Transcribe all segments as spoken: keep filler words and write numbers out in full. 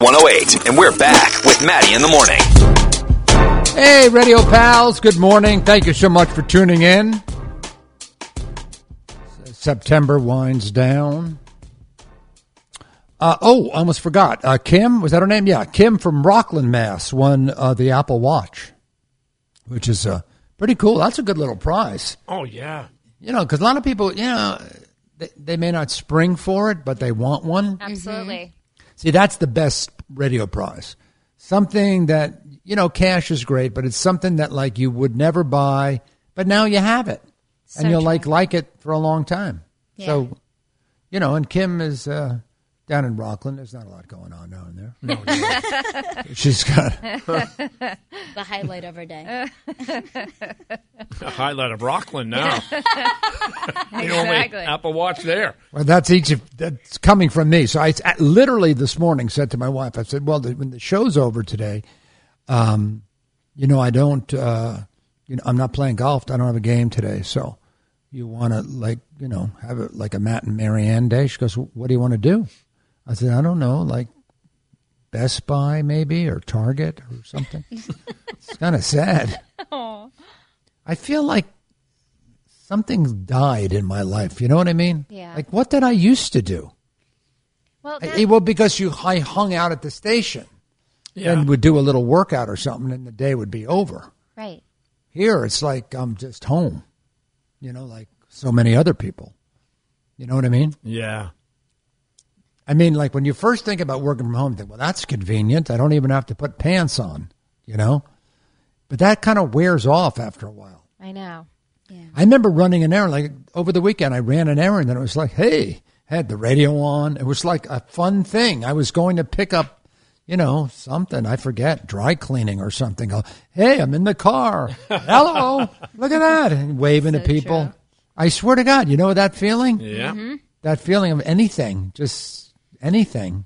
one oh eight, and we're back with Maddie in the morning. Hey, radio pals, good morning. Thank you so much for tuning in. September winds down. Uh, oh, I almost forgot. Uh, Kim, was that her name? Yeah, Kim from Rockland, Mass. won uh, the Apple Watch, which is uh, pretty cool. That's a good little prize. Oh, yeah. You know, because a lot of people, you know, they, they may not spring for it, but they want one. Absolutely. Mm-hmm. See, that's the best radio prize. Something that, you know, cash is great, but it's something that, like, you would never buy, but now you have it. So and you'll, true. like, like it for a long time. Yeah. So, you know, and Kim is uh, down in Rockland. There's not a lot going on down there. No, no. She's got... The highlight of her day. The highlight of Rockland now. The only Exactly. Apple Watch there. Well, that's each of, that's coming from me. So I I literally this morning said to my wife, I said, well, the, when the show's over today, um, you know, I don't, uh, you know, I'm not playing golf. I don't have a game today. So you want to, like, you know, have it like a Matt and Marianne day? She goes, what do you want to do? I said, I don't know, like Best Buy maybe, or Target or something. It's kind of sad. Aww. I feel like something died in my life. You know what I mean? Yeah. Like, what did I used to do? Well, I, that, well, because you, I hung out at the station Yeah. and would do a little workout or something, and the day would be over. right. Here, it's like I'm just home, you know, like so many other people. You know what I mean? Yeah. I mean, like when you first think about working from home, you think, well, that's convenient. I don't even have to put pants on, you know? But that kind of wears off after a while. I know. I remember running an errand, like over the weekend, I ran an errand, and it was like, hey, had the radio on. It was like a fun thing. I was going to pick up, you know, something, I forget, dry cleaning or something. Go, hey, I'm in the car. Hello, look at that. And waving So to people. true. I swear to God, you know that feeling? Yeah. Mm-hmm. That feeling of anything, just anything.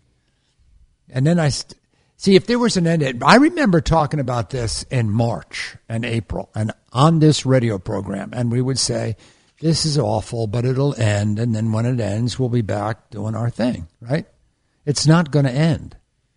And then I, st- see, if there was an end, I remember talking about this in March and April and on this radio program, and we would say, this is awful, but it'll end, and then when it ends, we'll be back doing our thing, right? It's not going to end.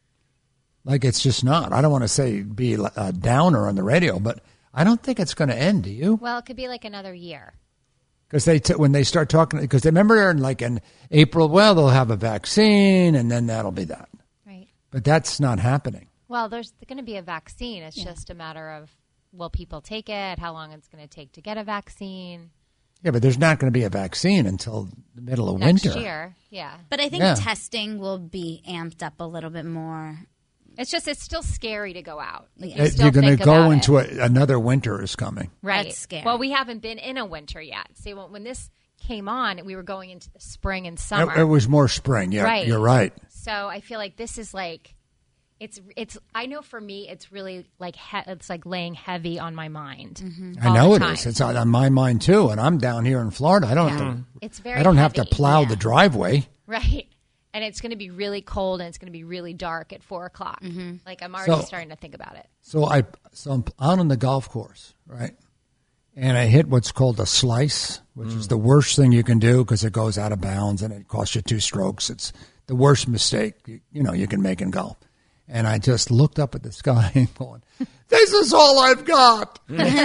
Like, it's just not. I don't want to say be a downer on the radio, but I don't think it's going to end, do you? Well, it could be like another year. Because they t- when they start talking, because they remember in like in April, well, they'll have a vaccine, and then that'll be that. Right. But that's not happening. Well, there's going to be a vaccine. It's just a matter of will people take it, how long it's going to take to get a vaccine. Yeah, but there's not going to be a vaccine until the middle of Next winter. year. Yeah. But I think Yeah. testing will be amped up a little bit more. It's just, it's still scary to go out. Like, you Uh, still You're going to think go about into it. a, another winter is coming. Right. That's scary. Well, we haven't been in a winter yet. See, when, when this came on, we were going into the spring and It, summer. it was more spring. Yeah, Right. you're right. So I feel like this is like, it's, it's, I know for me, it's really like, he, it's like laying heavy on my mind. I all know the it time. is. It's on, on my mind too, and I'm down here in Florida. I don't Yeah. have to. It's very I don't have to heavy. plow Yeah. the driveway. Right. And it's going to be really cold and it's going to be really dark at four o'clock. Like I'm already So- starting to think about it. So I so I'm out on the golf course, right? And I hit what's called a slice, which is the worst thing you can do because it goes out of bounds and it costs you two strokes. It's the worst mistake you, you know you can make in golf. And I just looked up at the sky and going, "This is all I've got.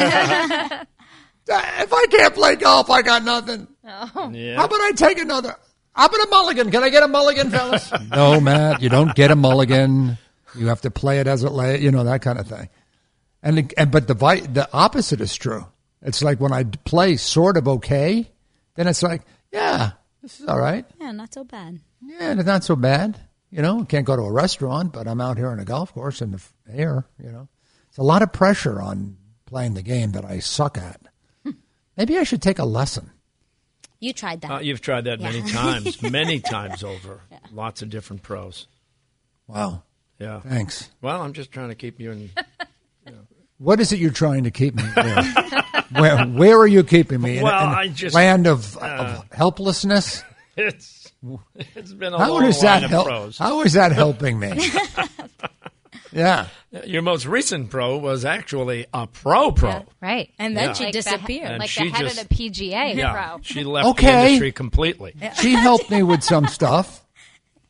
If I can't play golf, I got nothing. Yeah. How about I take another? How about a mulligan? Can I get a mulligan, fellas?" No, Matt, you don't get a mulligan. You have to play it as it lay, you know, that kind of thing. And, and but the vi- the opposite is true. It's like when I play sort of okay, then it's like, yeah, this is all right. Yeah, not so bad. Yeah, it's not so bad. You know, can't go to a restaurant, but I'm out here on a golf course in the f- air, you know. It's a lot of pressure on playing the game that I suck at. Maybe I should take a lesson. You tried that. Uh, you've tried that many Yeah. times, many times over. Lots of different pros. Wow. Yeah. Thanks. Well, I'm just trying to keep you in. What is it you're trying to keep me where? where, where are you keeping me? In, Well, in a I just- land of, uh, of helplessness? It's it's been a How long is line that of help? pros. How is that helping me? Yeah. Your most recent pro was actually a pro pro. Right. And then Yeah. she Like the he- disappeared. And like she the head just- of the P G A Yeah, pro. she left the Okay. industry completely. She helped me with some stuff.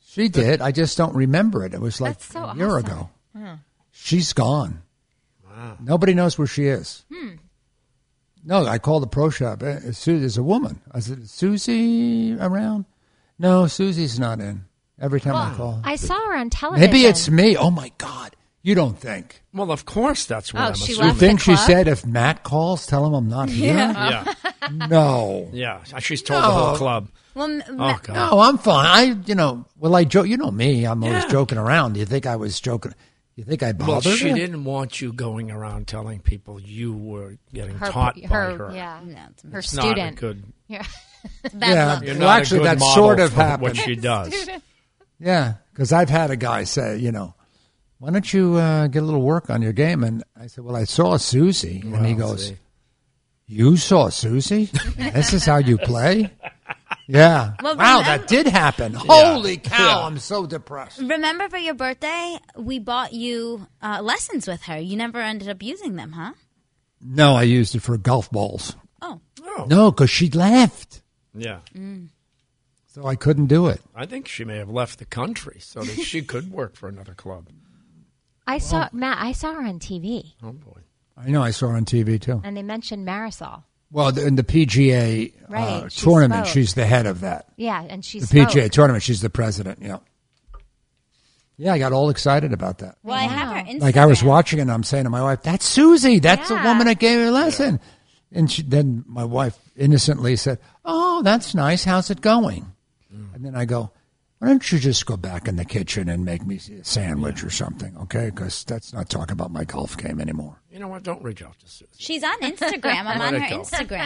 She did. I just don't remember it. It was like That's so a year awesome. ago. She's gone. Wow. Nobody knows where she is. Hmm. No, I called the pro shop. Uh, Su- There's a woman. I said, is Susie around? No, Susie's not in. Every time I call. I saw her on television. Maybe it's me. Oh, my God. You don't think. Well, of course that's what Oh, I'm she assuming. You left think the she club? said if Matt calls, tell him I'm not here? Yeah, No. yeah. She's told the whole club. Well, m- Oh, God. No, I'm fine. I, you know, well, I joke. You know me. I'm always Yeah. joking around. You think I was joking? You think I bothered Well, she her? didn't want you going around telling people you were getting her, taught her, by her. yeah, no, it's her It's not a student. good. Yeah. bad Yeah. luck. You're Well, not actually, a good that model sort of for happened. what she does. Yeah, because I've had a guy say, you know, why don't you uh, get a little work on your game? And I said, well, I saw Susie. And he Well, goes, see. you saw Susie? This is how you play? Yeah. Well, wow, remember- that did happen. Holy cow, Yeah. I'm so depressed. Remember for your birthday, we bought you uh, lessons with her. You never ended up using them, huh? No, I used it for golf balls. Oh. Oh, No, because she left. yeah. So I couldn't do it. I think she may have left the country so that she could work for another club. I saw Matt. I saw her on T V, Oh, boy. I know, I saw her on T V too. and they mentioned Marisol. Well, the- in the P G A Right, uh, she tournament, spoke. she's the head of that. Yeah, and she The spoke. P G A tournament, she's the president. Yeah. Yeah, I got all excited about that. Well, I have her Instagram. Like I was watching it and I'm saying to my wife, that's Susie. That's Yeah. the woman that gave me a lesson. And she, then my wife innocently said, oh, that's nice. How's it going? Mm. And then I go, why don't you just go back in the kitchen and make me a sandwich or something, okay? Because that's not talking about my golf game anymore. You know what? Don't reach out to Susie. She's on Instagram. I'm on Let it her go.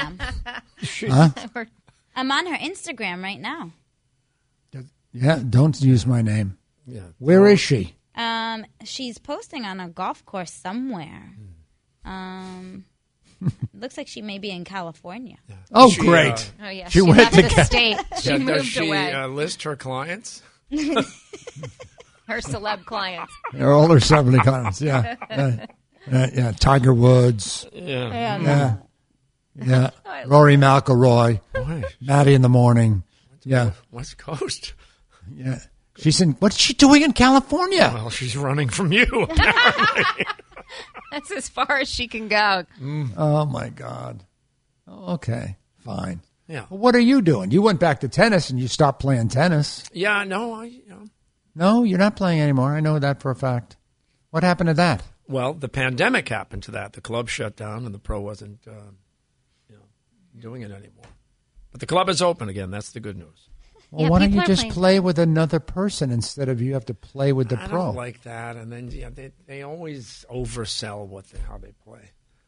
Instagram. I'm on her Instagram right now. Yeah, don't use my name. Yeah. Where is she? Um, she's posting on a golf course somewhere. Um, looks like she may be in California. Oh, She, great. uh, Oh yeah, She she, went left to the Ca- state. She Yeah, moved does she away. uh, list her clients? Her celeb clients. They're all her seventy comments. Yeah. Uh, uh, yeah. Tiger Woods. Yeah. Yeah. Yeah. Rory McIlroy. Boy, Maddie in the morning. Yeah. West Coast. Yeah. She's in, what's she doing in California? Well, she's running from you. That's as far as she can go. Oh, my God. Oh, okay. Fine. Yeah. Well, what are you doing? You went back to tennis and you stopped playing tennis. Yeah, no, I, you know. No, you're not playing anymore. I know that for a fact. What happened to that? Well, the pandemic happened to that. The club shut down and the pro wasn't uh, you know, doing it anymore. But the club is open again. That's the good news. Well, Yeah, why don't people you are just playing- play with another person instead of you have to play with the I pro? don't like that. And then yeah, they, they always oversell what they, how they play.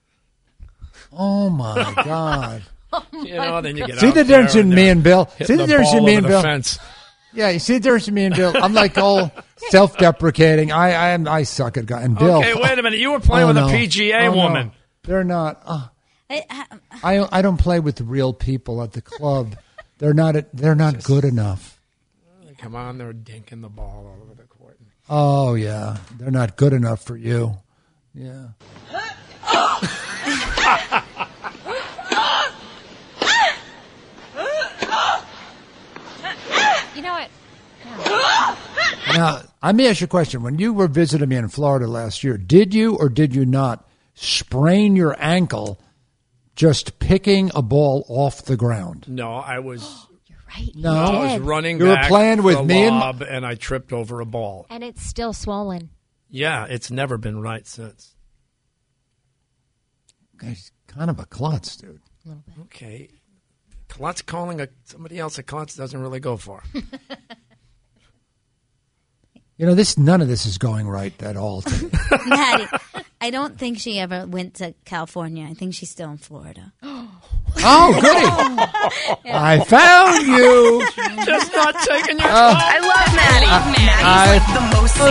Oh, my God. You know, then you get See out the there difference in and me they're and Bill? See hitting the the difference in ball me over and the Bill? fence. Yeah, you see the difference in me and Bill? I'm like all self-deprecating. I I am I suck at guy. And Bill. Okay, wait a minute. You were playing Oh, with no. a P G A Oh, no. woman. They're not. Uh, I, I, I I don't play with real people at the club. They're not. They're not good enough. Come on, they're dinking the ball all over the court. Oh yeah, they're not good enough for you. Yeah. You know what? Now, let me ask you a question. When you were visiting me in Florida last year, did you or did you not sprain your ankle just picking a ball off the ground? No, I was You're right. No. I was did. running You were back playing with for a me and- lob, and I tripped over a ball. And it's still swollen. Yeah, it's never been right since. He's kind of a klutz, dude. Okay. Klutz calling a, somebody else a klutz doesn't really go far. You know, this none of this is going right at all to me. Maddie, I don't think she ever went to California. I think she's still in Florida. Oh, goody. I found you. Just not taking your I love Maddie. Maddie's I- like the most